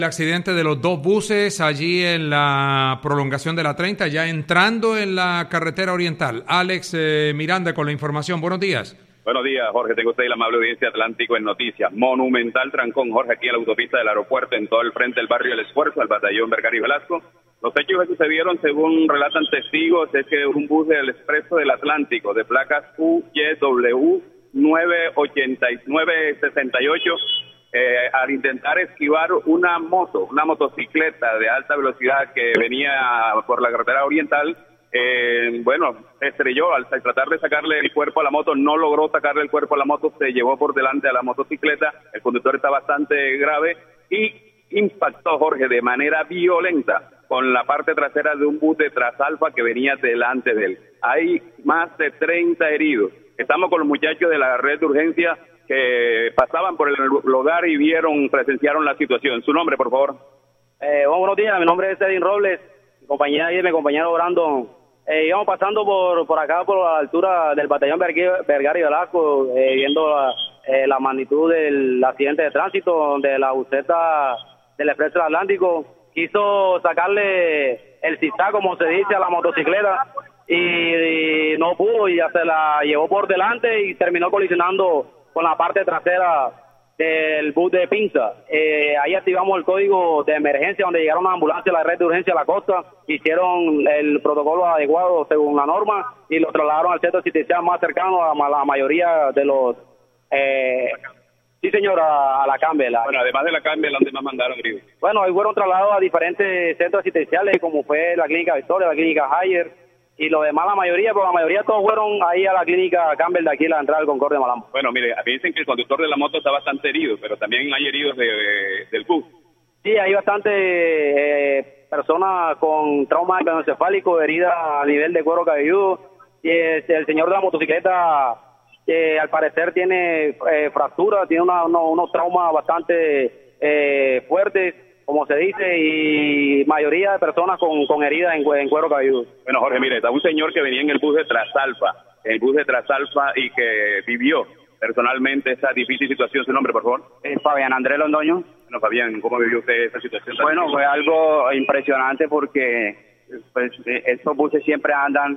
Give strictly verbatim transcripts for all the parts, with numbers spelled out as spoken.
El accidente de los dos buses allí en la prolongación de la treinta, ya entrando en la carretera oriental. Alex eh, Miranda con la información. Buenos días. Buenos días, Jorge. Tengo usted y la amable audiencia Atlántico en noticias. Monumental trancón, Jorge, aquí en la autopista del aeropuerto, en todo el frente del barrio El Esfuerzo, al batallón Vergara y Velasco. Los hechos que sucedieron, según relatan testigos, es que un bus del Expreso del Atlántico, de placas U Y W nueve sesenta y ocho, Eh, al intentar esquivar una moto, una motocicleta de alta velocidad que venía por la carretera oriental, eh, bueno, estrelló. Al tratar de sacarle el cuerpo a la moto, no logró sacarle el cuerpo a la moto, se llevó por delante a la motocicleta. El conductor está bastante grave y impactó, Jorge, de manera violenta con la parte trasera de un bus de Trasalfa que venía delante de él. Hay más de treinta heridos. Estamos con los muchachos de la red de urgencia que pasaban por el lugar y vieron, presenciaron la situación. Su nombre, por favor. Eh, bueno, buenos días, mi nombre es Edwin Robles, mi compañera y mi compañero Brandon. Eh, íbamos pasando por por acá, por la altura del batallón Vergara y Velasco, eh, viendo la, eh, la magnitud del accidente de tránsito, donde la buseta del Expreso del Atlántico quiso sacarle el zigzag, como se dice, a la motocicleta, y, y no pudo, y ya se la llevó por delante y terminó colisionando con la parte trasera del bus de Pinza. Eh, ahí activamos el código de emergencia, donde llegaron las ambulancias, la red de urgencia a la costa, hicieron el protocolo adecuado según la norma y lo trasladaron al centro asistencial más cercano a la mayoría de los... Eh, sí, señora, a la Campbell. Bueno, además de la Campbell, ¿dónde más mandaron? Bueno, ahí fueron trasladados a diferentes centros asistenciales, como fue la clínica Victoria, la clínica Hayer, y lo demás, la mayoría, pero la mayoría todos fueron ahí a la clínica Campbell de aquí, la entrada del Concordia de Malambo. Bueno, mire, dicen que el conductor de la moto está bastante herido, pero también hay heridos de, de, del bus. Sí, hay bastante eh, personas con trauma craneoencefálico, heridas a nivel de cuero cabelludo, y el, el señor de la motocicleta, que al parecer tiene eh, fracturas, tiene una, uno, unos traumas bastante eh, fuertes, como se dice, y mayoría de personas con, con heridas en, en cuero cabelludo. Bueno, Jorge, mire, está un señor que venía en el bus de Trasalfa, el bus de Trasalfa, y que vivió personalmente esa difícil situación. ¿Su nombre, por favor? Eh, Fabián Andrés Londoño. Bueno, Fabián, ¿cómo vivió usted esa situación? Bueno, fue algo impresionante porque pues estos buses siempre andan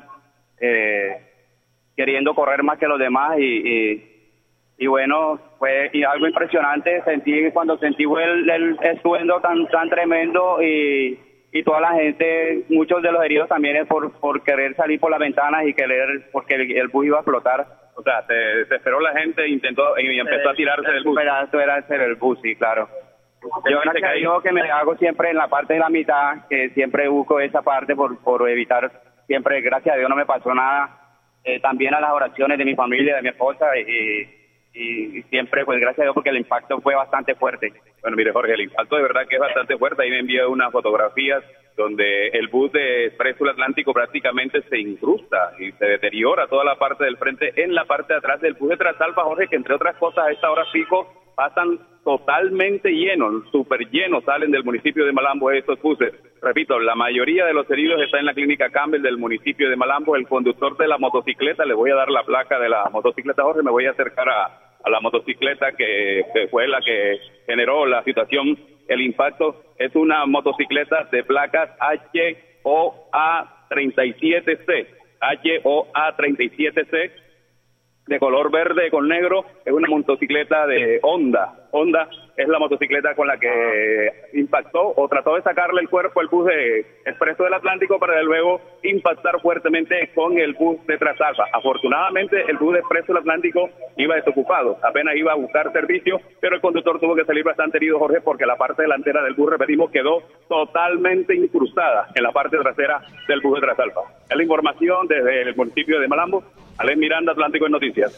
eh, queriendo correr más que los demás y... y Y bueno, fue algo impresionante. Sentí cuando sentí el, el estruendo tan tan tremendo y, y toda la gente, muchos de los heridos también es por, por querer salir por las ventanas y querer, porque el, el bus iba a explotar. O sea, se, se esperó la gente intentó y empezó a tirarse del bus. Esto era ser el bus, sí, claro. Yo gracias a Dios que me hago siempre en la parte de la mitad, que siempre busco esa parte por, por evitar, siempre, gracias a Dios no me pasó nada. Eh, también a las oraciones de mi familia, de mi esposa y... Y, y siempre, pues gracias a Dios, porque el impacto fue bastante fuerte. Bueno, mire, Jorge, el impacto de verdad que es bastante fuerte. Ahí me envió unas fotografías donde el bus de Expreso Atlántico prácticamente se incrusta y se deteriora toda la parte del frente en la parte de atrás del bus de Trasalfa, Jorge, que entre otras cosas a esta hora pico pasan totalmente llenos, súper llenos, salen del municipio de Malambo estos buses. Repito, la mayoría de los heridos está en la clínica Campbell del municipio de Malambo. El conductor de la motocicleta, le voy a dar la placa de la motocicleta, Jorge, me voy a acercar a, a la motocicleta que, que fue la que generó la situación, el impacto. Es una motocicleta de placas H O A treinta y siete C, H O A treinta y siete C, de color verde con negro. Es una motocicleta de Honda. Honda es la motocicleta con la que impactó o trató de sacarle el cuerpo al bus de Expreso del Atlántico para luego impactar fuertemente con el bus de Trasalfa. Afortunadamente el bus de Expreso del Atlántico iba desocupado, apenas iba a buscar servicio, pero el conductor tuvo que salir bastante herido, Jorge, porque la parte delantera del bus, repetimos, quedó totalmente incrustada en la parte trasera del bus de Trasalfa. Es la información desde el municipio de Malambo. Alex Miranda, Atlántico en Noticias.